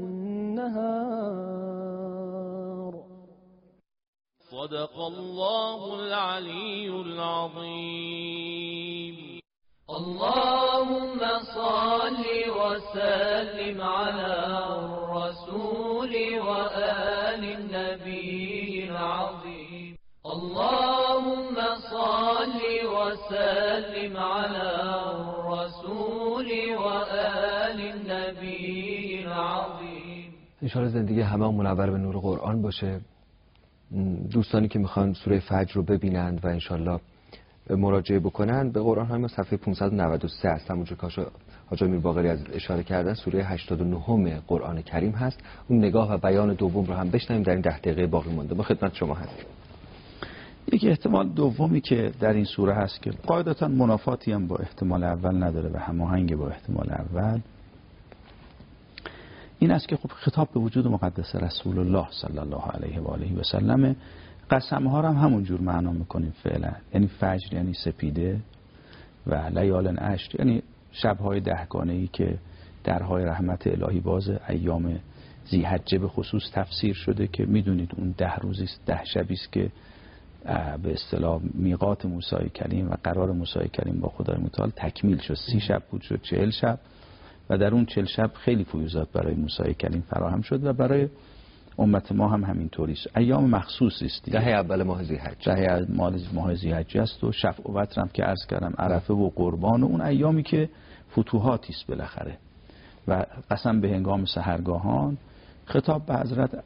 Speaker 4: والنهار.
Speaker 3: صدق الله العلي العظيم. اللهم صل وسلم على الرسول وآل النبي العظيم. اللهم صل وسلم على الرسول وآل النبي العظيم.
Speaker 2: انشاءالله زندگی همه منور به نور قرآن باشه. دوستانی که میخوان سوره فجر رو ببینند و انشالله مراجعه بکنند به قرآن های ما صفحه 593 هست. همونجور که حاج میر باقری از اشاره کردن سوره 89 قرآن کریم هست. اون نگاه و بیان دوم رو هم بشنویم در این 10 دقیقه باقی مونده. با خدمت شما هستیم.
Speaker 1: یک احتمال دومی که در این سوره هست که قاعدتا منافاتی هم با احتمال اول نداره و هماهنگ با احتمال اول، این است که خب خطاب به وجود مقدس رسول الله صلی الله علیه و آله و سلم. قسم ها رو هم همون جور معنا میکنیم فعلا، یعنی فجر یعنی سپیده و لیال عشر یعنی شب‌های دهگانه‌ای که درهای رحمت الهی باز، ایام ذی‌حجه به خصوص تفسیر شده که میدونید اون 10 روزی است 10 شبی است که به اصطلاح میقات موسی کلیم و قرار موسی کلیم با خدای متعال تکمیل شد. 30 شب بود شد 40 شب و در اون 40 شب خیلی فیوضات برای موسی کلیم فراهم شد و برای امت ما هم همینطوری است. ایام مخصوصی است.
Speaker 2: دهه اول ماه ذی‌حج،
Speaker 1: دهه ماه ذی‌حج است و شفع و وتر هم که عرض کردم، عرفه و قربان و اون ایامی که فتوحاتی است بالاخره. و قسم به هنگام سحرگاهان، خطاب به حضرت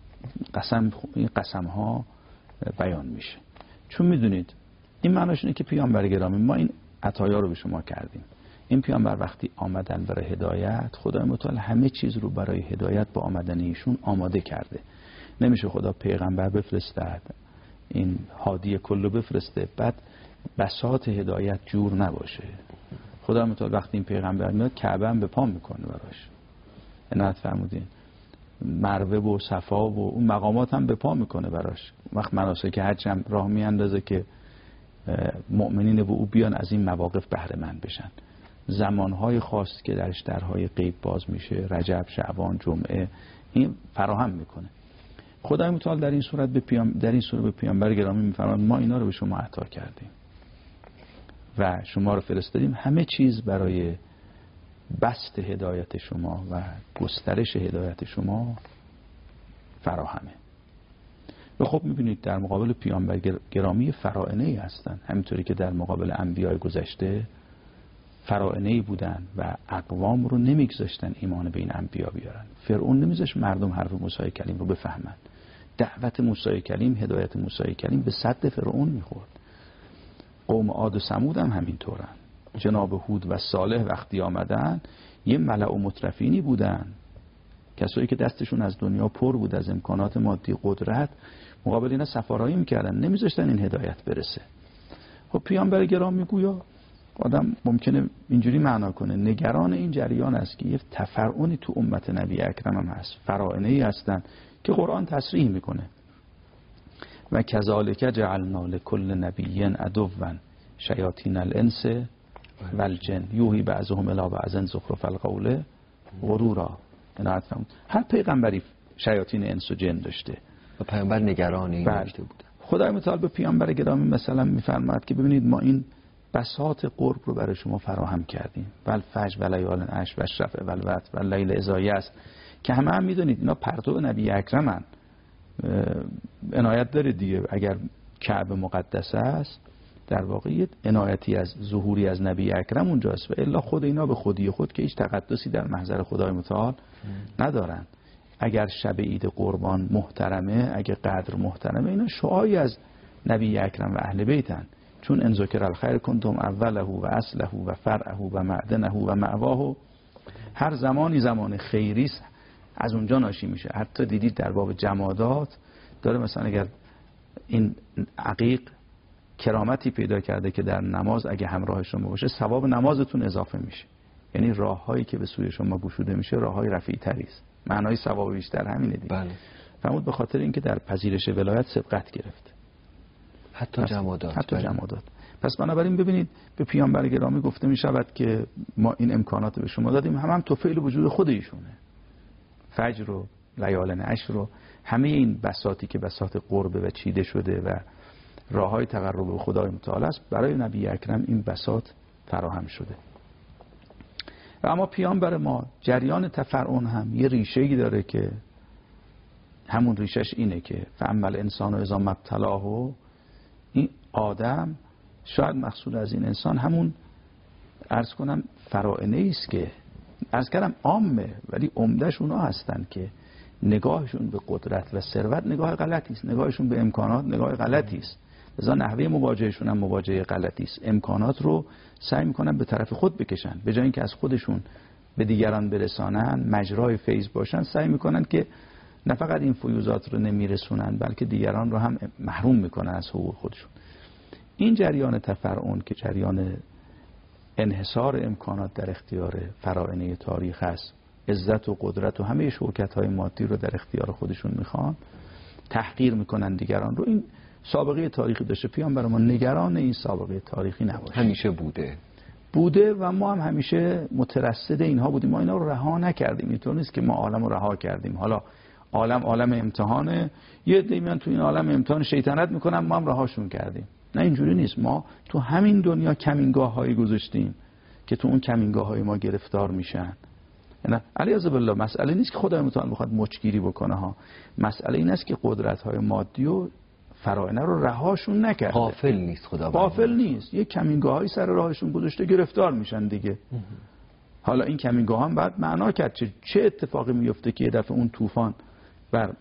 Speaker 1: قسم ها بیان میشه. چون میدونید این معناش اینه که پیامبر گرامی ما این عطایا رو به شما کردیم. این پیامبر وقتی آمدن برای هدایت، خدای متعال همه چیز رو برای هدایت با آمدن ایشون آماده کرده. نمیشه خدا پیغمبر بفرستد، این هادی کلو بفرسته، بعد بساط هدایت جور نباشه. خدای متعال وقتی این پیغمبر میاد کعبه هم به پا میکنه براش. عنایت فرمودین. مروه و صفا و اون مقامات هم به پا میکنه براش. وقت مناسک حج هم راه میاندازه که مؤمنین به او بیان از این مواقف بهره مند بشن. زمانهای خاص که درش درهای غیب باز میشه، رجب، شعبان، جمعه، این فراهم میکنه. خدای متعال در این صورت در این سوره به پیامبر گرامی میفرماد ما اینا رو به شما عطا کردیم و شما رو فرستادیم، همه چیز برای بسط هدایت شما و گسترش هدایت شما فراهمه. و خب میبینید در مقابل پیامبر گرامی فرائنه‌ای هستن، همینطوری که در مقابل انبیای گذشته فرائنه‌ای بودن و اقوام رو نمیگذاشتن ایمان به این انبیا بیارن. فرعون نمیذاشت مردم حرف موسی کلیم رو بفهمن. دعوت موسی کلیم، هدایت موسی کلیم به صد فرعون میخورد. قوم عاد و ثمود هم همینطورن. جناب هود و صالح وقتی آمدن یه ملأ و مترفینی بودن، کسایی که دستشون از دنیا پر بود، از امکانات مادی، قدرت، مقابل اینا سفارایی میکردن، نمیذاشتن این هدایت برسه. خب پیامبر گرامی گویا آدم ممکنه اینجوری معنا کنه، نگران این جریان است که یه تفرعنی تو امت نبی اکرم هم هست، فرائنه‌ای هستن که قرآن تصریح میکنه و کذالک جعلنا لکل نبی عدوا شیاطین الانس والجن یوحی بعضهم الی بعض زخرف القول غرورا. هر پیغمبری شیاطین انس و جن داشته
Speaker 2: و پیامبر نگران این نکته بود.
Speaker 1: خدای متعال به پیامبر گرامی مثلا میفرماد که ببینید ما این بساط قرب رو برای شما فراهم کردیم، والفجر و لیال عشر و الشفع و الوتر و اللیل اذا یسر، که همه هم میدونید اینا پرتو نبی اکرمن. عنایت داره دیگه، اگر کعبه مقدسه است در واقع عنایتی از ظهوری از نبی اکرم اونجاست و الا خود اینا به خودی خود که هیچ تقدسی در محضر خدای متعال ندارن. اگر شب عید قربان محترمه، اگر قدر محترمه، اینا شعاعی از نبی اکرم و اهل بیتن. چون ان ذکر الخیر کنتم اوله و اصله و فرعه و معدنه و مأواه، هر زمانی زمان خیری است، از اونجا ناشی میشه. حتی دیدید در باب جمادات داره، مثلا اگر این عقیق کرامتی پیدا کرده که در نماز اگه همراه شما باشه ثواب نمازتون اضافه میشه، یعنی راههایی که به سوی شما گشوده میشه راههای رفیع تری است. معنای ثواب بیشتر همینه دیگه.
Speaker 2: بله.
Speaker 1: فرمود به خاطر اینکه در پذیرش ولایت سبقت گرفت،
Speaker 2: حتی جمادات.
Speaker 1: حتی جمادات. پس بنابراین ببینید به پیامبر گرامی گفته می شود که ما این امکانات به شما دادیم، هم توفیل وجود خود ایشونه، فجر و لیال عشر و همه این بساطی که بساط قربه و چیده شده و راههای تقرب به خدای متعال است، برای نبی اکرم این بساط فراهم شده. و اما پیامبر ما جریان تفرعون هم یه ریشه‌ای داره که همون ریشش اینه که فاما الانسان اذا ما ابتلاه، این آدم شاید مقصود از این انسان همون عرض کنم فرائنه‌ای است که عرض کردم عامه، ولی عمده‌ش اونا هستن که نگاهشون به قدرت و ثروت نگاه غلطی است، نگاهشون به امکانات نگاه غلطی است، لذا نحوه مواجهشون هم مواجهه غلطی است. امکانات رو سعی میکنن به طرف خود بکشن، به جای اینکه از خودشون به دیگران برسانن، مجرای فیض باشن، سعی میکنن که نه فقط این فیوزات رو نمیرسونن بلکه دیگران رو هم محروم میکنن از حقوق خودشون. این جریان تفرعون که جریان انحصار امکانات در اختیار فرائنه تاریخ است، عزت و قدرت و همه شوکت‌های مادی رو در اختیار خودشون میخوان، تحقیر میکنن دیگران رو، این سابقه تاریخی داشته. پیامبر ما نگران این سابقه تاریخی نباشه،
Speaker 2: همیشه بوده و
Speaker 1: ما هم همیشه مترصد اینها بودیم، ما اینا رو رها نکردیم. اینطور نیست که ما عالم رو رها کردیم، حالا عالم امتحانه، یه عده‌ای من تو این عالم امتحان شیطنت میکنن، ما هم رهاشون کردیم. نه اینجوری نیست. ما تو همین دنیا کمینگاه‌هایی گذاشتیم که تو اون کمینگاه‌های ما گرفتار میشن. نه علیاذ بالله مسئله نیست که خدای متعال میخواد مچگیری بکنه ها، مسئله این است که قدرت‌های مادی و فرائنه رو رهاشون نکرده.
Speaker 2: غافل نیست خدا،
Speaker 1: غافل نیست، یه کمینگاه‌های سر راهشون گذاشته، گرفتار میشن دیگه. حالا این کمینگاه هم باید معنا کرد چه اتفاقی میفته که یه دفعه اون طوفان بر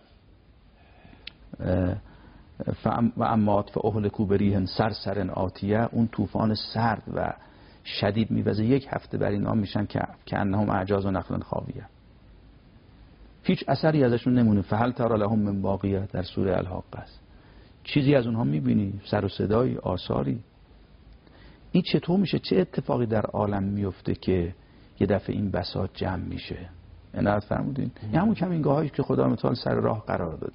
Speaker 1: و امات فاهلکوا بریح صرصر آتیه، اون طوفان سرد و شدید میوزه، یک هفته بر اینا میشن که انهم اعجاز نخل خاویه، هیچ اثری ازشون نمونه. فهل تری لهم من باقیه در سوره الحاقه است. چیزی از اونها میبینی؟ سر و صدایی، آثاری؟ این چطور میشه؟ چه اتفاقی در عالم میفته که یه دفعه این بساط جمع میشه؟ عنایت فرمودین؟ این همون کمینگاهایی که خدا متعال سر راه قرار داده.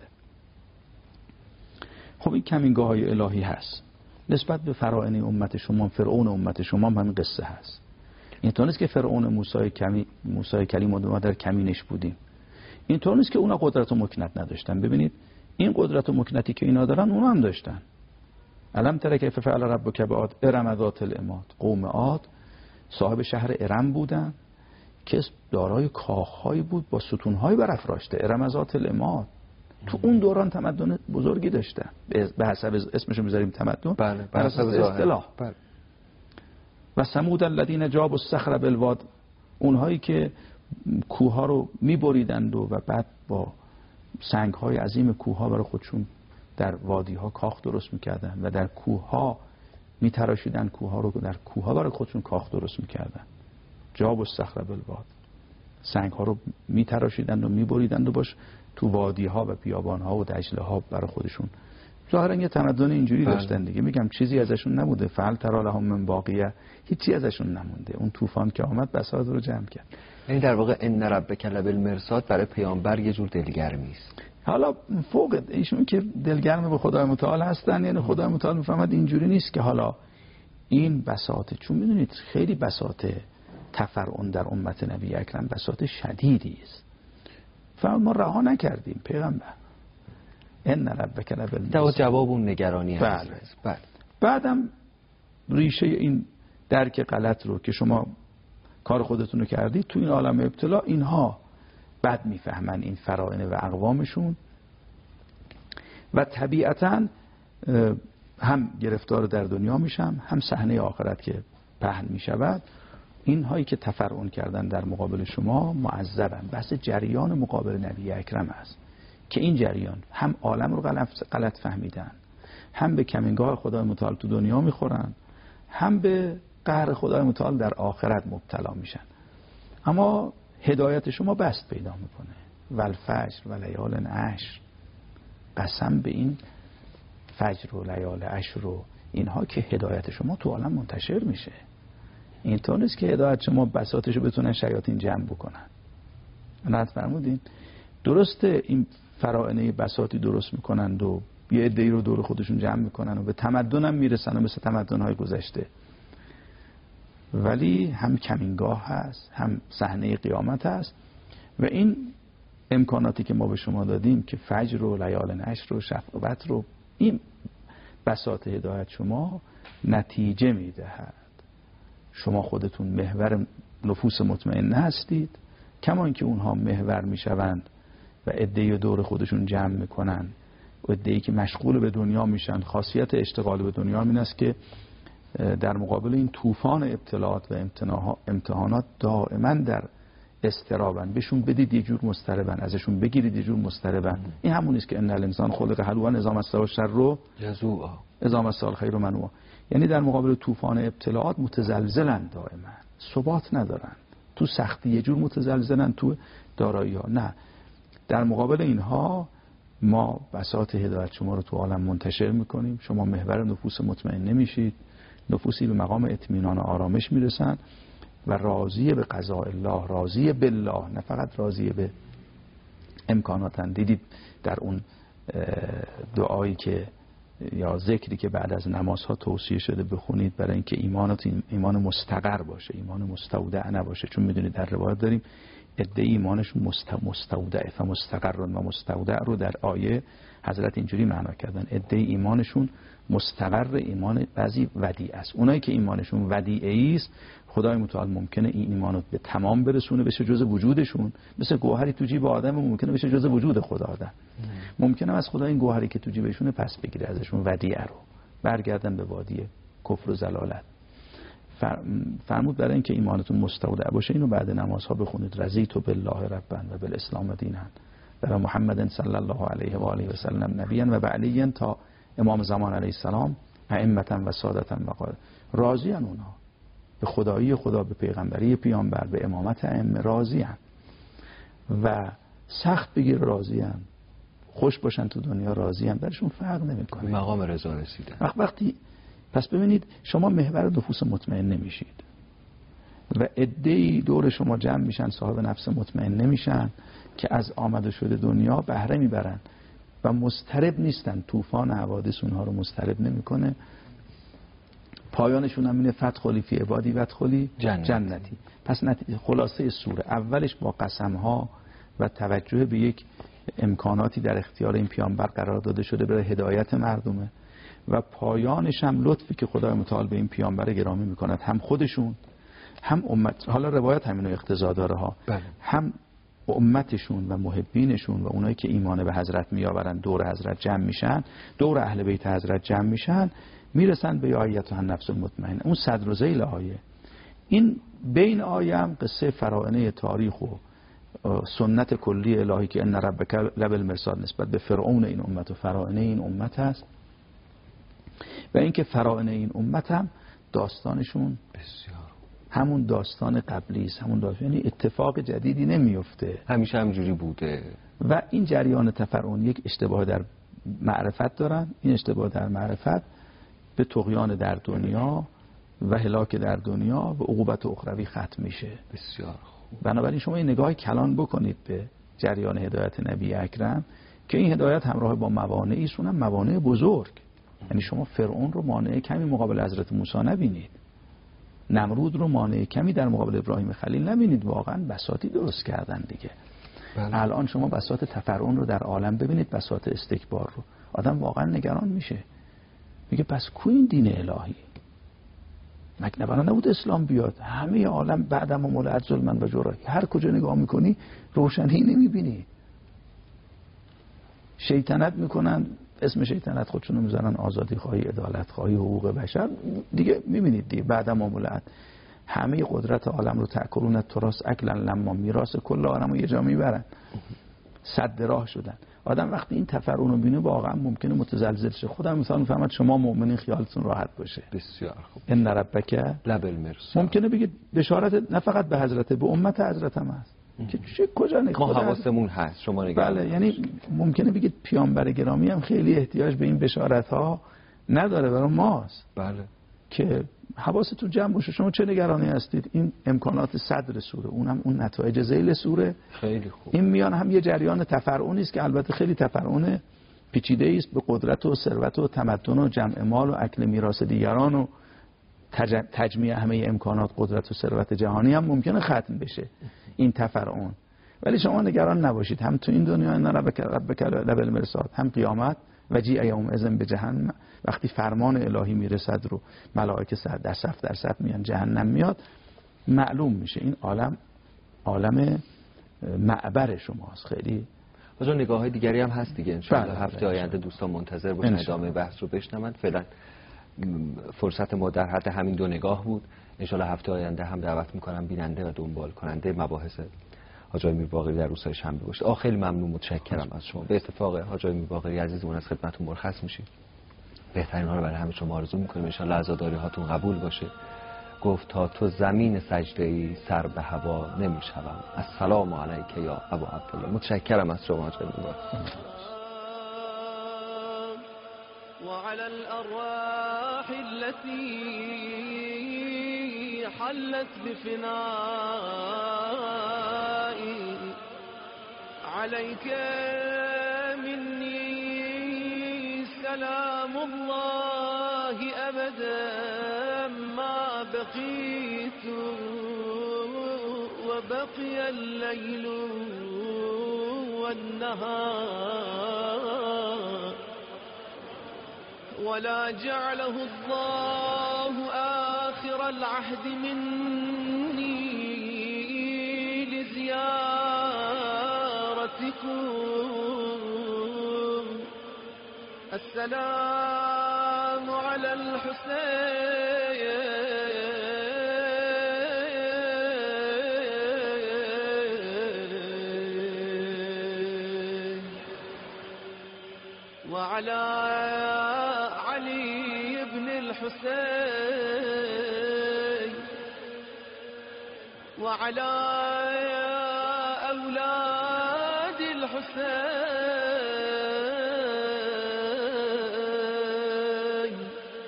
Speaker 1: خب این کمینگاه‌های الهی هست نسبت به فرائن امت شما. فرعون امت شما هم همین قصه هست. اینطور نیست که فرعون موسی کلیم ما در کمینش بودیم. اینطور نیست که اونا قدرت و مکنت نداشتن. ببینید این قدرت و مکنتی که اینا دارن اونا هم داشتن. الم تر کیف فعل ربک بعاد ارم ذات العماد. قوم عاد صاحب شهر ارم بودن که دارای کاخ‌هایی بود با ستون‌های برافراشته. ارم ذات العماد. تو اون دوران تمدن بزرگی داشتن. به حسب اسمشو میذاریم تمدن.
Speaker 2: بله،
Speaker 1: به حسب اصطلاح.
Speaker 2: بله.
Speaker 3: و ثمود الذین جابوا الصخر بالواد، اونهایی که کوه‌ها رو می‌بریدند و بعد با سنگ‌های عظیم کوه‌ها برای خودشون در وادی‌ها کاخ درست می‌کردن و در کوه‌ها می‌تراشیدن کوه‌ها رو، در کوه‌ها برای خودشون کاخ درست می‌کردن. جابوا الصخر بالواد، سنگ‌ها رو می‌تراشیدن و می‌بریدن و باش تو وادی‌ها و بیابان‌ها و دجله‌ها برای خودشون. ظاهرا یه تمدن اینجوری داشتن دیگه. میگم چیزی ازشون نبوده. فعل تری لهم من باقیه، هیچی ازشون نمونده. اون طوفان که آمد بساط رو جمع کرد.
Speaker 2: یعنی در واقع ان ربک لبالمرصاد برای پیامبر یه جور دلگرمی است.
Speaker 1: حالا فوق ایشون که دلگرم به خدای متعال هستن، یعنی خدای متعال میفهمد اینجوری نیست که حالا این بساط، چون میدونید خیلی بساط تفرعن در امت نبی اکرم بساط شدیدی است. فهم ما رها نکردیم پیغمبر. ان ربک لبالمرصاد.
Speaker 2: جواب اون نگرانی هست.
Speaker 1: بله. بعدم ریشه این درک غلط رو که شما کار خودتون رو کردید تو این عالم ابتلا، اینها بد میفهمن این فرائن و اقوامشون و طبیعتاً هم گرفتار در دنیا میشن، هم صحنه آخرت که پهن میشود. اینهایی که تفرعن کردن در مقابل شما معذبن. بحث جریان مقابل نبی اکرم است که این جریان هم عالم رو غلط فهمیدن، هم به کمینگاه خدای متعال تو دنیا میخورن، هم به قهر خدای متعال در آخرت مبتلا میشن. اما هدایت شما بست پیدا میکنه. والفجر و لیال عشر، قسم به این فجر و لیال عشر و اینها که هدایت شما تو عالم منتشر میشه. اینطور نیست که هدایت شما بساطشو بتونن شیاطین جمع بکنن. نت فرمودین؟ درسته این فرائنه بساطی درست میکنند و یه عده‌ای رو دور خودشون جمع میکنن و به تمدن هم میرسن و مثل تمدن‌های گذشته، ولی هم کمینگاه هست، هم صحنه قیامت هست. و این امکاناتی که ما به شما دادیم که فجر و لیال عشر و شفع و وتر رو، این بساط هدایت شما نتیجه میدهد. شما خودتون محور نفوس مطمئنه هستید، کما اینکه اونها محور میشوند و عده‌ای دور خودشون جمع میکنن و عده‌ای که مشغول به دنیا میشن. خاصیت اشتغال به دنیا این است که در مقابل این طوفان ابتلاعات و امتحانات دائما در استرابن. بهشون بدید یه جور مضطربن، ازشون بگیرید یه جور مضطربن. این همون است که ان الانسان خلق هلوعا اذا مسه الشر
Speaker 2: جزوعا
Speaker 1: اذا مسه الخیر منوعا. یعنی در مقابل طوفان ابتلاعات متزلزلن، دائما ثبات ندارن، تو سختی یه جور متزلزلن، تو دارایی ها نه. در مقابل اینها ما بساط هدایت شما رو تو عالم منتشر میکنیم. شما محور نفوس مطمئن نمیشید، نفوسی به مقام اطمینان و آرامش میرسن و راضی به قضاء الله، راضی بالله، نه فقط راضی به امکاناتن. دیدید در اون دعایی که یا ذکری که بعد از نمازها توصیه شده بخونید برای اینکه ایمان مستقر باشه، ایمان مستودع نباشه. چون میدونید در روایت داریم
Speaker 3: عده ایمانشون مستودع و مستقر و مستودع رو در آیه حضرت اینجوری معنا کردن. عده ایمانشون مستقر، ایمان بعضی ودیع است. اونایی که ایمانشون ودیعی است، خدای متعال ممکنه این ایمانو به تمام برسونه، بشه جز وجودشون، مثل گوهری تو جیب آدم ممکنه بشه جز وجود خدا آدم. ممکنه از خدا این گوهری که تو جیبشونه پس بگیره، ازشون ودیعه رو برگردن به وادی کفر و ضلالت. فرمود برای اینکه ایمانتون مستودع باشه اینو بعد نمازها بخونید. رضیت بالله ربا و بالاسلام دینا و محمد صلی الله علیه و آله و سلم نبیا و بعلیا تا امام زمان علیه السلام ائمه و سادة و قائد. راضی ان اونا به خدایی خدا، به پیغمبری پیامبر، به امامت ائمه راضی ان و سخت بگیر راضی ان، خوش باشن تو دنیا راضی ان، برشون فرق نمیکنه.
Speaker 2: مقام رضا رسیدن.
Speaker 3: وقتی پس ببینید شما محور نفوس مطمئن نمیشید و عده‌ای دور شما جمع میشن صاحب نفس مطمئن نمیشن که از آمده شده دنیا بهره میبرن و مضطرب نیستن. طوفان حوادث اونها رو مضطرب نمیکنه. پایانشون هم اینه فدخلی فی عبادی وادخلی جنتی. پس خلاصه سوره اولش با قسم‌ها و توجه به یک امکاناتی در اختیار این پیامبر قرار داده شده برای هدایت مردمه و پایانش هم لطفی که خدای متعال به این پیامبر گرامی میکند، هم خودشون هم امت. حالا روایت همینو اقتضا داره ها.
Speaker 2: بله.
Speaker 3: هم امتشون و محبینشون و اونایی که ایمان به حضرت میآورن دور حضرت جمع میشن، دور اهل بیت حضرت جمع میشن، میرسن به آیتها النفس المطمئنه. اون صدر و ذیل آیه. این بین آیه هم قصه فراعنه تاریخ و سنت کلی الهی که ان ربک لبالمرصاد نسبت به فرعون این امت و فراعنه این امت هست و اینکه فراعنه این امت هم داستانشون
Speaker 2: بسیار
Speaker 3: همون داستان قبلی است، همون داستان، یعنی اتفاق جدیدی نمیفته،
Speaker 2: همیشه همجوری بوده.
Speaker 3: و این جریان تفرعون یک اشتباه در معرفت دارن. این اشتباه در معرفت به طغیان در دنیا و هلاک در دنیا و عقوبت اخروی ختم میشه.
Speaker 2: بسیار خوب.
Speaker 3: بنابراین شما این نگاه کلان بکنید به جریان هدایت نبی اکرم که این هدایت همراه با موانعی است، اونم موانع بزرگ. یعنی شما فرعون رو مانع کمی مقابل حضرت موسی نبینید، نمرود رو مانع کمی در مقابل ابراهیم خلیل نبینید. واقعا بساطی درست کردن دیگه.
Speaker 2: بله.
Speaker 3: الان شما بساط تفرعون رو در عالم ببینید، بساط استکبار رو، آدم واقعا نگران میشه، میگه پس کو این دین الهی؟ مگه نبود اسلام بیاد؟ همه عالم بعدم و مولعت ظلمن و جورایی، هر کجا نگاه میکنی روشنی نمیبینی. شیطنت میکنن، اسم شیطنت خودشونو میذارن آزادی خواهی، عدالت خواهی، حقوق بشر، دیگه میبینید دیگه بعدم و مولعت همه قدرت عالم رو تأکلون تراس اکلا لما میراث کل عالم رو یه جا میبرن. صد راه شدن. آدم وقتی این تفرعون رو بینه واقعا ممکنه متزلزل شه. خودم مثلا میفهمد شما مؤمنین خیالتون راحت باشه.
Speaker 2: بسیار خوب.
Speaker 3: ان ربک
Speaker 2: لبالمرصاد.
Speaker 3: ممکنه بگید بشارت نه فقط به حضرت، به امت حضرت هم هست که چه کجا
Speaker 2: ما حواسمون هست. شما نگران
Speaker 3: بله، یعنی ممکنه بگید پیامبر گرامی هم خیلی احتیاج به این بشارت ها نداره، برای ماست.
Speaker 2: بله.
Speaker 3: که حواستون جمع باشه. شما چه نگرانی هستید؟ این امکانات صدر سوره، اونم اون نتایج ذیل سوره.
Speaker 2: خیلی خوب.
Speaker 3: این میان هم یه جریان تفرعونی است که البته خیلی تفرعون پیچیده است، به قدرت و ثروت و تمدن و جمع مال و اکل میراث دیگران و تجمیع همه امکانات قدرت و ثروت جهانی هم ممکنه ختم بشه این تفرعون. ولی شما نگران نباشید، هم تو این دنیا ان ربک لبالمرصاد، هم قیامت و جیء یومئذ به جهنم، وقتی فرمان الهی میرسد رو ملائکه در صف میان، جهنم میاد، معلوم میشه این عالم معبر شماست. خیلی
Speaker 2: آجا نگاه های دیگری هم هست دیگه. انشاءالله هفته آینده دوستان منتظر باشن ادامه بحث رو بشنون. فعلا فرصت ما در حد همین دو نگاه بود. انشاءالله هفته آینده هم دعوت میکنم بیننده و دنبال کننده مباحث حاج آقای میرباقری در روزهای شنبه باشید. خیلی ممنون، متشکرم از شما. به اتفاق حاج آقای میرباقری عزیزمون از خدمتتون مرخص میشیم. بهترین ها رو برای همه شما آرزو میکنیم. ان شاء الله عزاداری هاتون قبول باشه. گفت تا تو زمین سجده ای سر به هوا نمیشوم. السلام علیک یا ابو عبدالله. متشکرم از شما حاج آقای میرباقری.
Speaker 5: وعلى الأرواح التي حلت بفنائي عليك مني سلام الله أبدا ما بقيت بقي الليل والنهار ولا جعله الله آخر العهد مني لزيارتكم. السلام على الحسين وعلى علي بن الحسين وعلى أولاد الحسين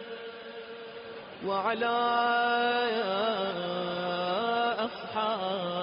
Speaker 5: وعلى أصحاب